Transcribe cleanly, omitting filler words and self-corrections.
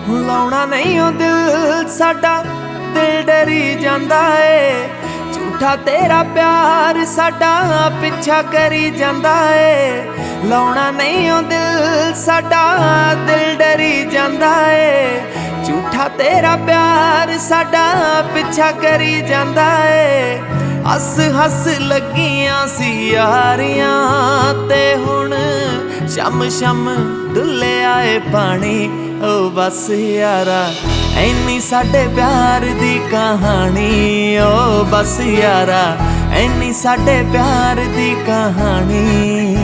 ਲਾਉਣਾ ਨਹੀਂ ਉਹ ਦਿਲ ਸਾਡਾ, ਦਿਲ ਡਰੀ ਜਾਂਦਾ ਏ। ਝੂਠਾ ਤੇਰਾ ਪਿਆਰ ਸਾਡਾ ਪਿੱਛਾ ਕਰੀ ਜਾਂਦਾ ਏ। ਲਾਉਣਾ ਨਹੀਂ ਉਹ ਦਿਲ ਸਾਡਾ, ਦਿਲ ਡਰੀ ਜਾਂਦਾ ਏ। ਝੂਠਾ ਤੇਰਾ ਪਿਆਰ ਸਾਡਾ ਪਿੱਛਾ ਕਰੀ ਜਾਂਦਾ ਏ। ਹੱਸ ਹੱਸ ਲੱਗੀਆਂ ਸੀ ਯਾਰੀਆਂ ਤੇ ਹੁਣ ਸ਼ਮ ਸ਼ਮ ਡੁੱਲਿਆ ਏ ਪਾਣੀ। ਓ ਬਸ ਯਾਰਾ ਐਨੀ ਸਾਡੇ ਪਿਆਰ ਦੀ ਕਹਾਣੀ। ਓ ਬਸ ਯਾਰਾ ਐਨੀ ਸਾਡੇ ਪਿਆਰ ਦੀ ਕਹਾਣੀ।